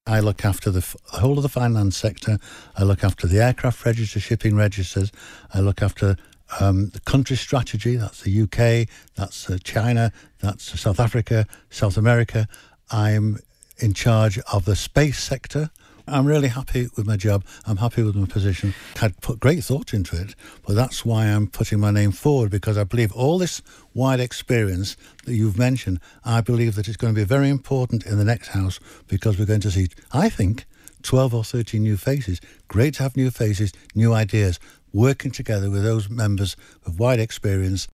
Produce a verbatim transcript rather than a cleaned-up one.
I look after the f- whole of the finance sector. I look after the aircraft register, shipping registers. I look after um, the country strategy. That's the U K, that's uh, China, that's South Africa, South America. I'm in charge of the space sector. I'm really happy with my job. I'm happy with my position. I'd put great thought into it, but that's why I'm putting my name forward, because I believe all this wide experience that you've mentioned, I believe that it's going to be very important in the next House, because we're going to see, I think, twelve or thirteen new faces. Great to have new faces, new ideas, working together with those members of wide experience.